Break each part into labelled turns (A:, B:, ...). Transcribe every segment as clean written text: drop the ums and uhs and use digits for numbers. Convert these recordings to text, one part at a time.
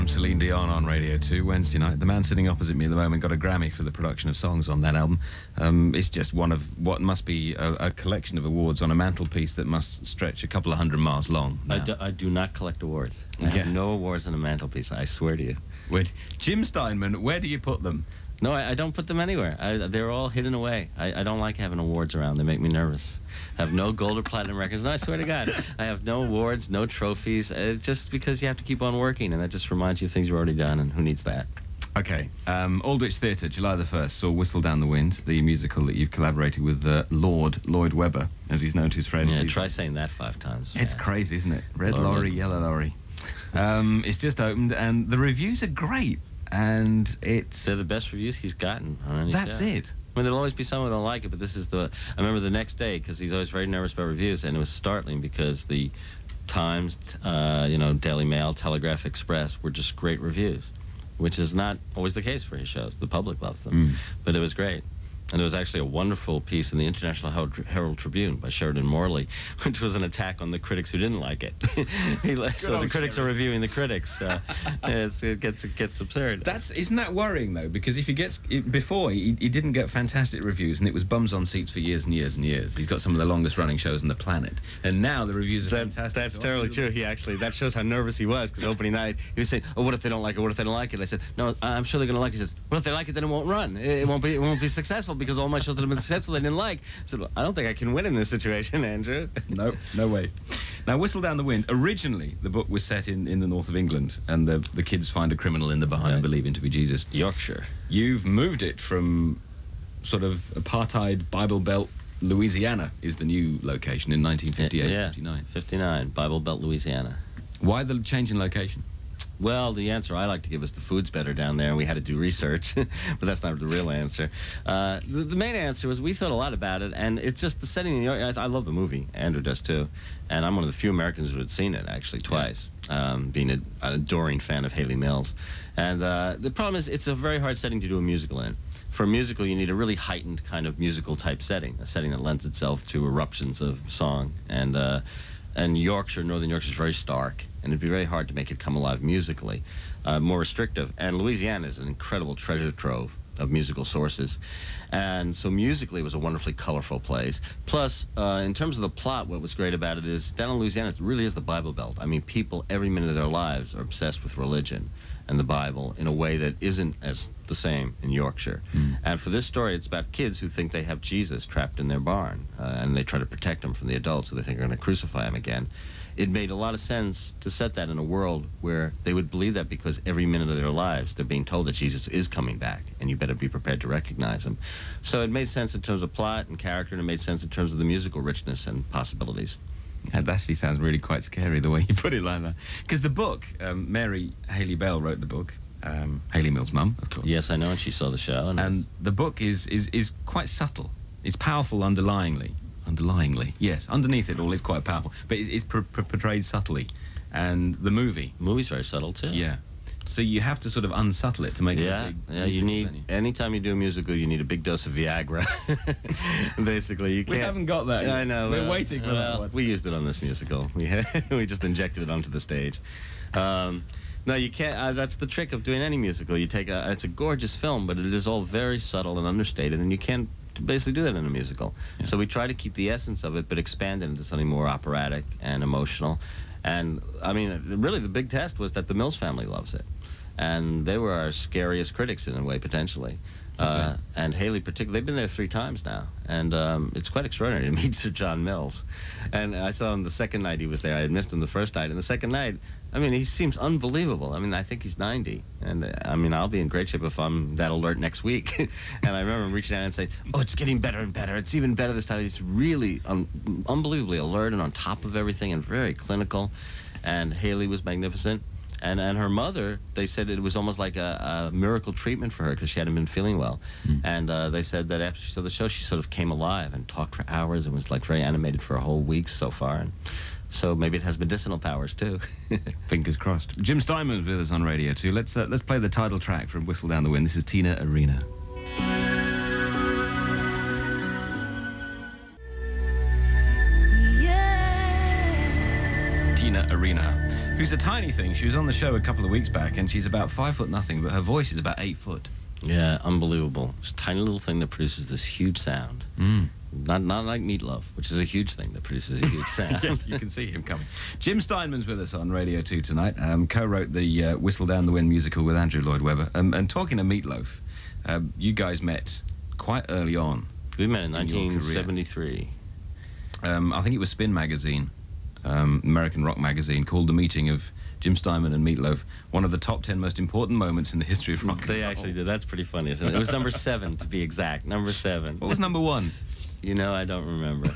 A: Celine Dion on Radio 2 Wednesday night. The man sitting opposite me at the moment got a Grammy for the production of songs on that album. It's just one of what must be a collection of awards on a mantelpiece that must stretch a couple of 100 miles long.
B: I do not collect awards. I have no awards on a mantelpiece, I swear to you.
A: Jim Steinman, where do you put them?
B: No, I don't put them anywhere. They're all hidden away. I don't like having awards around. They make me nervous. I have no gold or platinum records. No, I swear to God. I have no awards, no trophies. It's just because you have to keep on working, and that just reminds you of things you've already done, and who needs that?
A: Okay. Aldwych Theatre, July the 1st, saw Whistle Down the Wind, the musical that you've collaborated with Lloyd Webber, as he's known to his friends.
B: Yeah, try saying that 5 times.
A: It's crazy, isn't it? Red lorry, yellow lorry. It's just opened, and the reviews are great. And they're
B: the best reviews he's gotten on any
A: That's
B: show.
A: it.
B: I mean, there'll always be someone who don't like it, but this is I remember the next day, because he's always very nervous about reviews, and it was startling because the Times, Daily Mail, Telegraph Express were just great reviews, which is not always the case for his shows. The public loves them. But it was great. And there was actually a wonderful piece in the International Herald Tribune by Sheridan Morley, which was an attack on the critics who didn't like it. So the critics are reviewing the critics. It gets absurd.
A: Isn't that worrying, though? Because if before he didn't get fantastic reviews, and it was bums on seats for years and years and years. He's got some of the longest running shows on the planet, and now the reviews are fantastic.
B: That's terribly true. That shows how nervous he was, because opening night he was saying, "Oh, what if they don't like it? What if they don't like it?" I said, "No, I'm sure they're going to like it." He says, "What if they like it? Then it won't run. It won't be successful." Because all my shows that have been successful they didn't like. I said, well, I don't think I can win in this situation, Andrew.
A: No way. Now, Whistle Down the Wind, originally the book was set in the north of England, and the kids find a criminal in the behind and believe him to be Jesus.
B: Yorkshire.
A: You've moved it from sort of apartheid Bible Belt Louisiana is the new location in 1958, 59.
B: 59, Bible Belt, Louisiana.
A: Why the change in location?
B: Well, the answer I like to give is the food's better down there, and we had to do research, but that's not the real answer. The main answer was we thought a lot about it, and it's just the setting in New York. I love the movie. Andrew does, too. And I'm one of the few Americans who had seen it, actually, twice, being an adoring fan of Haley Mills. And the problem is it's a very hard setting to do a musical in. For a musical, you need a really heightened kind of musical-type setting, a setting that lends itself to eruptions of song. And Yorkshire, Northern Yorkshire, is very stark, and it'd be very hard to make it come alive musically, more restrictive. And Louisiana is an incredible treasure trove of musical sources. And so musically it was a wonderfully colorful place. Plus, in terms of the plot, what was great about it is down in Louisiana, it really is the Bible Belt. I mean, people every minute of their lives are obsessed with religion and the Bible in a way that isn't as the same in Yorkshire. And for this story, it's about kids who think they have Jesus trapped in their barn, and they try to protect him from the adults who they think are going to crucify him again. It made a lot of sense to set that in a world where they would believe that because every minute of their lives they're being told that Jesus is coming back, and you better be prepared to recognize him. So it made sense in terms of plot and character, and it made sense in terms of the musical richness and possibilities.
A: That actually sounds really quite scary, the way you put it like that. Because the book, Mary Haley Bell wrote the book, Haley Mills' mum, of course.
B: Yes, I know, and she saw the show.
A: And the book is quite subtle. It's powerful underlyingly. Yes, underneath it all is quite powerful. But it's portrayed subtly. And the
B: movie's very subtle, too.
A: Yeah. So you have to sort of unsubtle it to make it a big
B: you need, anytime you do a musical, you need a big dose of Viagra. Basically, you can't.
A: We haven't got that yet.
B: I know.
A: We're waiting for that one.
B: We used it on this musical. We just injected it onto the stage. No, you can't. That's the trick of doing any musical. You take it's a gorgeous film, but it is all very subtle and understated, and you can't basically do that in a musical. Yeah. So we try to keep the essence of it, but expand it into something more operatic and emotional. And, I mean, really the big test was that the Mills family loves it. And they were our scariest critics in a way, potentially. Okay. And Haley particularly, they've been there 3 times now. And it's quite extraordinary to meet Sir John Mills. And I saw him the second night he was there. I had missed him the first night. And the second night, I mean, he seems unbelievable. I mean, I think he's 90. And, I mean, I'll be in great shape if I'm that alert next week. And I remember him reaching out and saying, oh, it's getting better and better. It's even better this time. He's really unbelievably alert and on top of everything and very clinical. And Haley was magnificent. And her mother, they said it was almost like a miracle treatment for her because she hadn't been feeling well. And they said that after she saw the show, she sort of came alive and talked for hours and was like very animated for a whole week so far. And so maybe it has medicinal powers too.
A: Fingers crossed. Jim Steinman's with us on Radio 2. Let's play the title track from Whistle Down the Wind. This is Tina Arena. Tina Arena, who's a tiny thing. She was on the show a couple of weeks back, and she's about 5'0", but her voice is about 8 foot.
B: Yeah, unbelievable. It's a tiny little thing that produces this huge sound. Not like Meatloaf, which is a huge thing that produces a huge sound.
A: Yes, you can see him coming. Jim Steinman's with us on Radio 2 tonight. Co-wrote the Whistle Down the Wind musical with Andrew Lloyd Webber. And talking to Meatloaf, you guys met quite early on.
B: We met in 1973.
A: I think it was Spin magazine, American rock magazine, called the meeting of Jim Steinman and Meatloaf one of the top 10 most important moments in the history of rock and roll.
B: They actually did. That's pretty funny, isn't it? It was number 7, to be exact. Number 7.
A: What was number 1?
B: You know, I don't remember.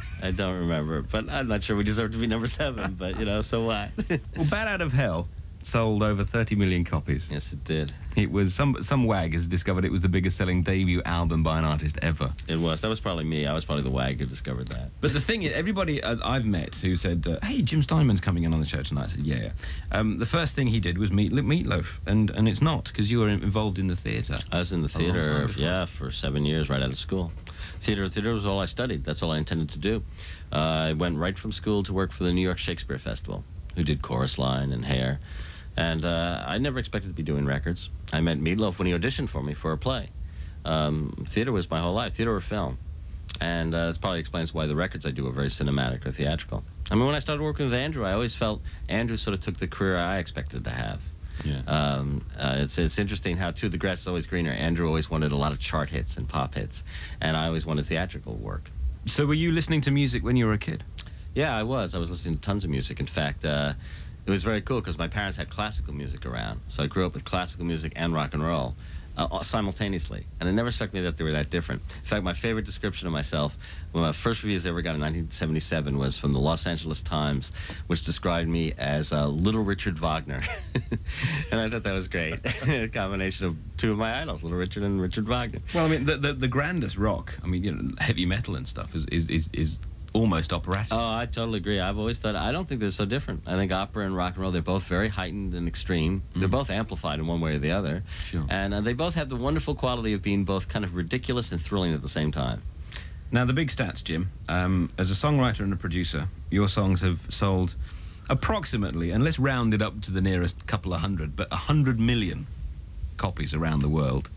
B: But I'm not sure we deserve to be number 7, but, you know, so what?
A: Well, Bat Out of Hell sold over 30 million copies.
B: Yes, it did.
A: It was, some wag has discovered it was the biggest selling debut album by an artist ever.
B: It was. That was probably me. I was probably the wag who discovered that.
A: But the thing is, everybody I've met who said, hey, Jim Steinman's coming in on the show tonight, I said, yeah. The first thing he did was meet Meatloaf, and it's not, because you were involved in the theatre.
B: I was in the theatre, for 7 years, right out of school. Theatre was all I studied. That's all I intended to do. I went right from school to work for the New York Shakespeare Festival, who did Chorus Line and Hair. And I never expected to be doing records. I met Meatloaf when he auditioned for me for a play. Theater was my whole life, theater or film. And this probably explains why the records I do are very cinematic or theatrical. I mean, when I started working with Andrew, I always felt Andrew sort of took the career I expected to have.
A: Yeah.
B: It's interesting how, too, the grass is always greener. Andrew always wanted a lot of chart hits and pop hits, and I always wanted theatrical work.
A: So were you listening to music when you were a kid?
B: Yeah, I was. I was listening to tons of music. In fact, it was very cool because my parents had classical music around. So I grew up with classical music and rock and roll simultaneously. And it never struck me that they were that different. In fact, my favorite description of myself, one of my first reviews I ever got in 1977 was from the Los Angeles Times, which described me as Little Richard Wagner. And I thought that was great. A combination of two of my idols, Little Richard and Richard Wagner.
A: Well, I mean, the grandest rock, I mean, you know, heavy metal and stuff is almost operatic.
B: Oh, I totally agree. I've always thought, I don't think they're so different. I think opera and rock and roll, they're both very heightened and extreme. They're both amplified in one way or the other.
A: Sure.
B: And they both have the wonderful quality of being both kind of ridiculous and thrilling at the same time.
A: Now, the big stats, Jim. As a songwriter and a producer, your songs have sold approximately, and let's round it up to the nearest couple of hundred, but 100 million copies around the world.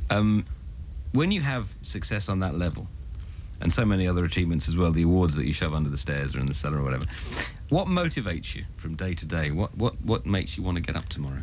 A: When you have success on that level, and so many other achievements as well, the awards that you shove under the stairs or in the cellar or whatever, what motivates you from day to day? What makes you want to get up tomorrow?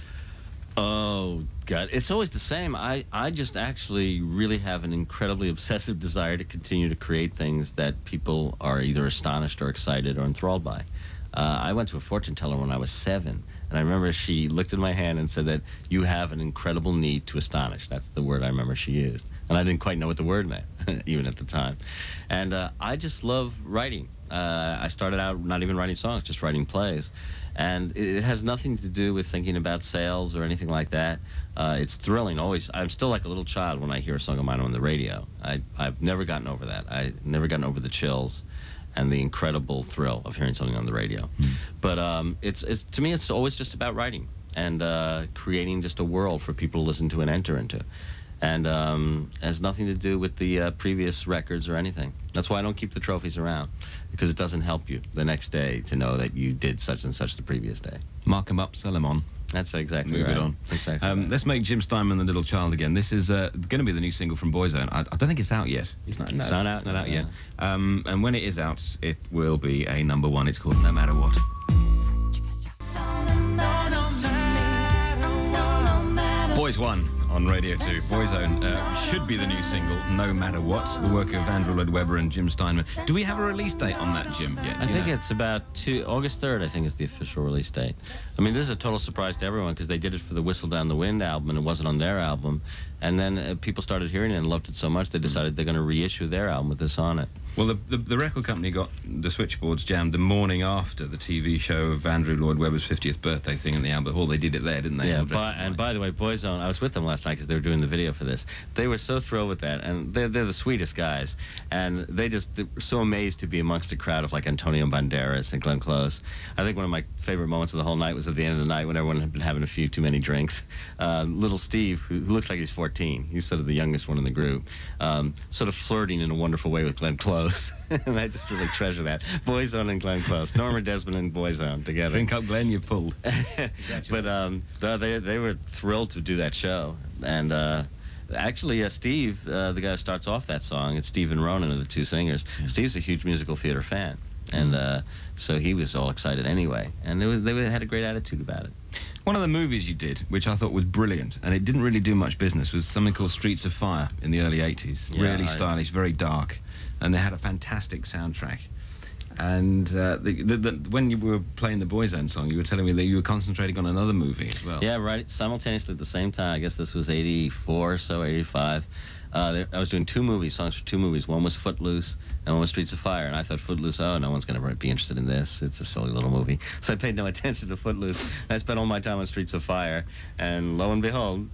B: Oh, God. It's always the same. I just actually really have an incredibly obsessive desire to continue to create things that people are either astonished or excited or enthralled by. I went to a fortune teller when I was 7, and I remember she looked at my hand and said that you have an incredible need to astonish. That's the word I remember she used. And I didn't quite know what the word meant, even at the time. And I just love writing. I started out not even writing songs, just writing plays. And it has nothing to do with thinking about sales or anything like that. It's thrilling, always. I'm still like a little child when I hear a song of mine on the radio. I've never gotten over that. I've never gotten over the chills and the incredible thrill of hearing something on the radio. But it's to me, it's always just about writing and creating just a world for people to listen to and enter into. And has nothing to do with the previous records or anything. That's why I don't keep the trophies around, because it doesn't help you the next day to know that you did such and such the previous day.
A: Mark them up, sell them on.
B: That's exactly
A: Move
B: right.
A: it on.
B: Exactly right.
A: Let's make Jim Steinman the little child again. This is going to be the new single from Boyzone. I don't think it's out yet.
B: It's not out.
A: Not out yet. And when it is out, it will be a #1. It's called No Matter What. Boys One on Radio 2. Boyzone should be the new single, No Matter What, the work of Andrew Lloyd Webber and Jim Steinman. Do we have a release date on that, Jim, yet?
B: I think it's about August 3rd, I think, is the official release date. I mean, this is a total surprise to everyone because they did it for the Whistle Down the Wind album, and it wasn't on their album. And then people started hearing it and loved it so much, they decided they're going to reissue their album with this on it.
A: Well, the record company got the switchboards jammed the morning after the TV show of Andrew Lloyd Webber's 50th birthday thing in the Albert Hall. They did it there, didn't they?
B: Yeah, and by the way, Boyzone, I was with them last night because they were doing the video for this. They were so thrilled with that, and they're the sweetest guys. And they were so amazed to be amongst a crowd of like Antonio Banderas and Glenn Close. I think one of my favorite moments of the whole night was at the end of the night when everyone had been having a few too many drinks. Little Steve, who looks like he's 14, he's sort of the youngest one in the group, sort of flirting in a wonderful way with Glenn Close. Close. And I just really treasure that. Boyzone and Glenn Close. Norma Desmond and Boyzone together.
A: Drink up, Glenn, you've pulled.
B: But they were thrilled to do that show. And actually, Steve, the guy who starts off that song, it's Steve and Ronan are the two singers. Yeah. Steve's a huge musical theater fan. And so he was all excited anyway. And they had a great attitude about it.
A: One of the movies you did, which I thought was brilliant, and it didn't really do much business, was something called Streets of Fire in the early 80s. Yeah, really stylish, very dark. And they had a fantastic soundtrack. And when you were playing the Boyzone song, you were telling me that you were concentrating on another movie as well.
B: Yeah, right. Simultaneously at the same time. I guess this was 84 or so, 85. I was doing songs for two movies. One was Footloose, and one was Streets of Fire. And I thought Footloose, no one's going to be interested in this. It's a silly little movie. So I paid no attention to Footloose. I spent all my time on Streets of Fire. And lo and behold,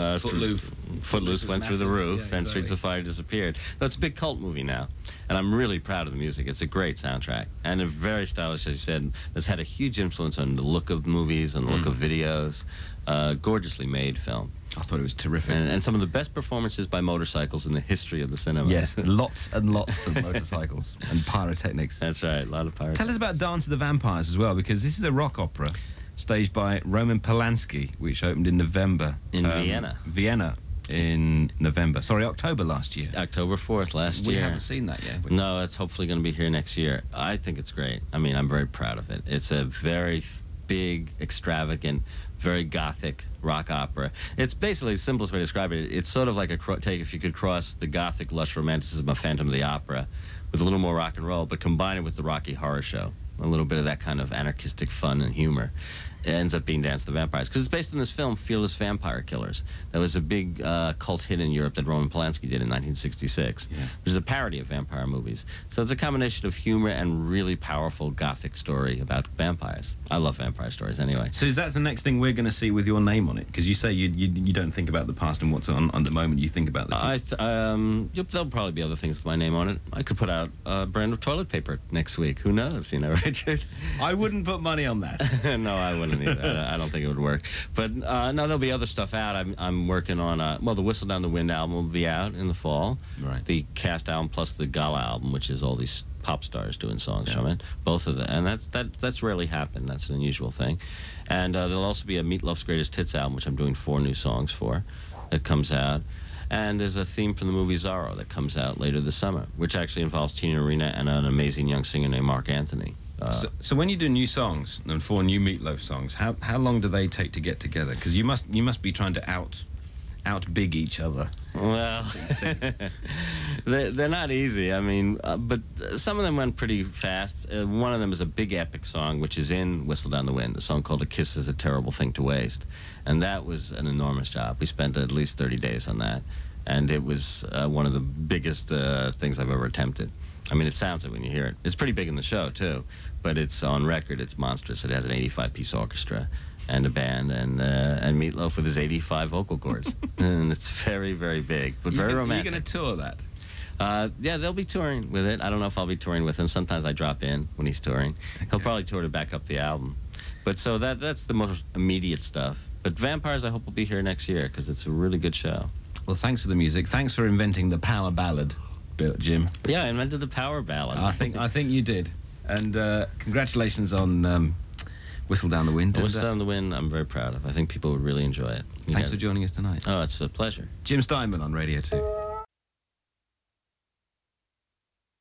B: Footloose went through the roof, and exactly. Streets of Fire disappeared. So it's a big cult movie now. And I'm really proud of the music. It's a great soundtrack. And a very stylish, as you said. It's had a huge influence on the look of movies and the look of videos. Gorgeously made film.
A: I thought it was terrific.
B: And some of the best performances by motorcycles in the history of the cinema.
A: Yes, lots and lots of motorcycles and pyrotechnics.
B: That's right, a lot of pyrotechnics.
A: Tell us about Dance of the Vampires as well, because this is a rock opera staged by Roman Polanski, which opened in November.
B: In Vienna.
A: Vienna in November. Sorry, October last year.
B: October 4th last year.
A: We haven't seen that yet.
B: No, it's hopefully going to be here next year. I think it's great. I mean, I'm very proud of it. It's a very big, extravagant, very gothic rock opera. It's basically the simplest way to describe it. It's sort of like if you could cross the gothic lush romanticism of Phantom of the Opera with a little more rock and roll, but combine it with the Rocky Horror Show. A little bit of that kind of anarchistic fun and humor. It ends up being Dance of the Vampires. Because it's based on this film, Fearless Vampire Killers. That was a big cult hit in Europe that Roman Polanski did in 1966. Yeah. Which is a parody of vampire movies. So it's a combination of humor and really powerful gothic story about vampires. I love vampire stories anyway.
A: So is that the next thing we're going to see with your name on it? Because you say you don't think about the past and what's on the moment, you think about the future.
B: There'll probably be other things with my name on it. I could put out a brand of toilet paper next week. Who knows, Richard?
A: I wouldn't put money on that.
B: No, I wouldn't. I don't think it would work. But no, there'll be other stuff out. I'm working on the Whistle Down the Wind album will be out in the fall. Right. The Cast album plus the Gala album, which is all these pop stars doing songs from it. Both of them, and that's rarely happened. That's an unusual thing. And there'll also be a Meat Loaf's Greatest Hits album, which I'm doing 4 new songs for. That comes out. And there's a theme from the movie Zorro that comes out later this summer, which actually involves Tina Arena and an amazing young singer named Mark Anthony.
A: So when you do new songs and 4 new Meat Loaf songs, how long do they take to get together? Because you must be trying to out big each other.
B: Well, they're not easy. I mean, but some of them went pretty fast. One of them is a big epic song, which is in Whistle Down the Wind, a song called A Kiss Is a Terrible Thing to Waste. And that was an enormous job. We spent at least 30 days on that. And it was one of the biggest things I've ever attempted. I mean, it sounds it when you hear it. It's pretty big in the show, too. But it's on record. It's monstrous. It has an 85-piece orchestra and a band and Meat Loaf with his 85 vocal cords. And it's very, very big, but very romantic.
A: You're going to tour that?
B: Yeah, they'll be touring with it. I don't know if I'll be touring with him. Sometimes I drop in when he's touring. Okay. He'll probably tour to back up the album. But so that's the most immediate stuff. But Vampires, I hope, will be here next year because it's a really good show.
A: Well, thanks for the music. Thanks for inventing the power ballad, Jim.
B: Yeah, I invented the power ballad.
A: I think you did. And congratulations on Whistle Down the Wind.
B: Whistle Down the Wind, I'm very proud of. I think people would really enjoy it.
A: Thanks for joining us tonight.
B: Oh, it's a pleasure.
A: Jim Steinman on Radio 2.